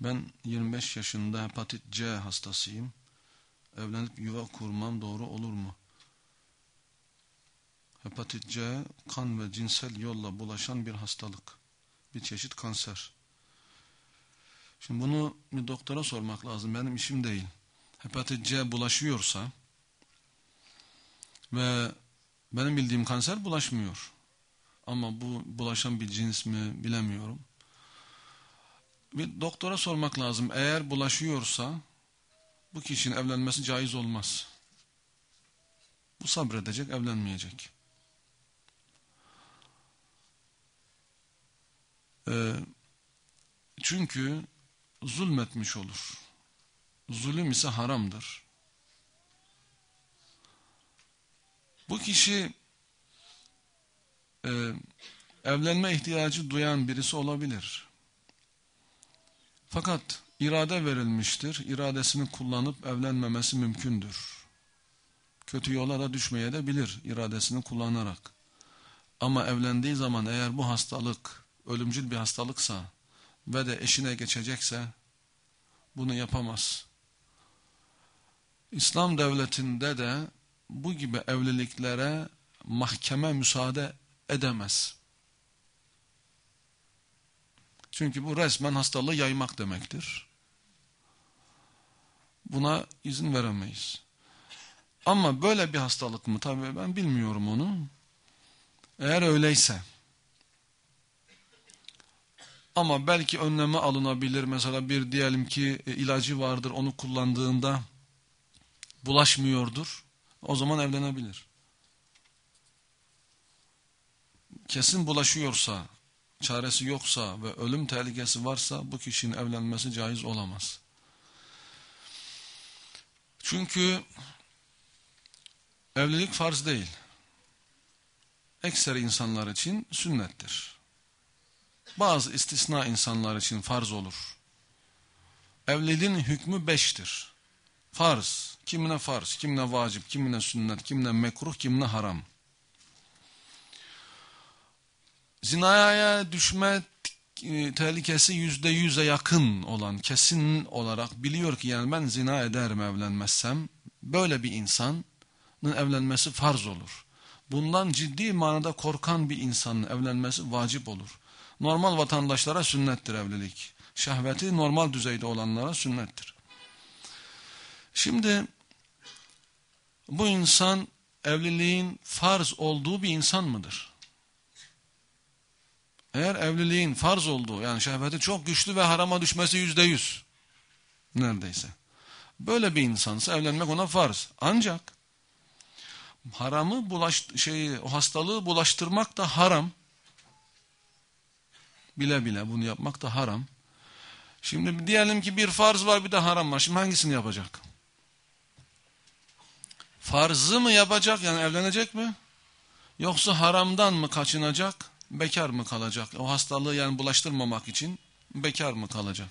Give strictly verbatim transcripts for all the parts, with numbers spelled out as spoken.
Ben yirmi beş yaşında hepatit C hastasıyım. Evlenip yuva kurmam doğru olur mu? Hepatit C, kan ve cinsel yolla bulaşan bir hastalık. Bir çeşit kanser. Şimdi bunu bir doktora sormak lazım. Benim işim değil. Hepatit C bulaşıyorsa ve benim bildiğim kanser bulaşmıyor. Ama bu bulaşan bir cins mi bilemiyorum. Bir doktora sormak lazım. Eğer bulaşıyorsa bu kişinin evlenmesi caiz olmaz. Bu sabredecek, evlenmeyecek. Ee, çünkü zulmetmiş olur. Zulüm ise haramdır. Bu kişi e, evlenme ihtiyacı duyan birisi olabilir. Fakat irade verilmiştir. İradesini kullanıp evlenmemesi mümkündür. Kötü yola da düşmeye de bilir iradesini kullanarak. Ama evlendiği zaman eğer bu hastalık ölümcül bir hastalıksa ve de eşine geçecekse bunu yapamaz. İslam devletinde de bu gibi evliliklere mahkeme müsaade edemez. Çünkü bu resmen hastalığı yaymak demektir. Buna izin veremeyiz. Ama böyle bir hastalık mı? Tabii ben bilmiyorum onu. Eğer öyleyse ama belki önleme alınabilir. Mesela bir diyelim ki ilacı vardır, onu kullandığında bulaşmıyordur. O zaman evlenebilir. Kesin bulaşıyorsa, çaresi yoksa ve ölüm tehlikesi varsa bu kişinin evlenmesi caiz olamaz. Çünkü evlilik farz değil. Ekseri insanlar için sünnettir. Bazı istisna insanlar için farz olur. Evliliğin hükmü beştir. Farz, kimine farz, kimine vacip, kimine sünnet, kimine mekruh, kimine haram. Zinaya düşme tehlikesi yüzde yüze yakın olan, kesin olarak biliyor ki yani ben zina ederim evlenmezsem, böyle bir insanın evlenmesi farz olur. Bundan ciddi manada korkan bir insanın evlenmesi vacip olur. Normal vatandaşlara sünnettir evlilik. Şehveti normal düzeyde olanlara sünnettir. Şimdi bu insan evliliğin farz olduğu bir insan mıdır? Eğer evliliğin farz olduğu, yani şehveti çok güçlü ve harama düşmesi yüzde yüz neredeyse. Böyle bir insansa evlenmek ona farz. Ancak haramı bulaş, şey, o hastalığı bulaştırmak da haram. Bile bile bunu yapmak da haram. Şimdi diyelim ki bir farz var bir de haram var. Şimdi hangisini yapacak? Farzı mı yapacak, yani evlenecek mi? Yoksa haramdan mı kaçınacak? Bekar mı kalacak? O hastalığı yani bulaştırmamak için bekar mı kalacak?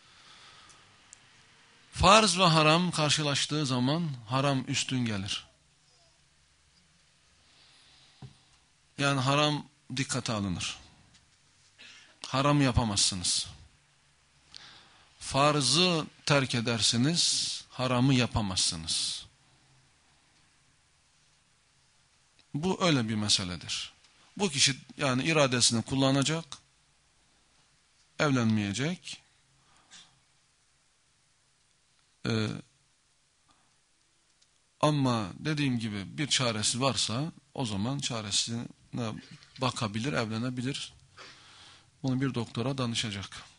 Farz ve haram karşılaştığı zaman haram üstün gelir. Yani haram dikkate alınır. Haram yapamazsınız. Farzı terk edersiniz, haramı yapamazsınız. Bu öyle bir meseledir. Bu kişi yani iradesini kullanacak, evlenmeyecek. Ee, ama dediğim gibi bir çaresi varsa o zaman çaresine bakabilir, evlenebilir. Bunu bir doktora danışacak.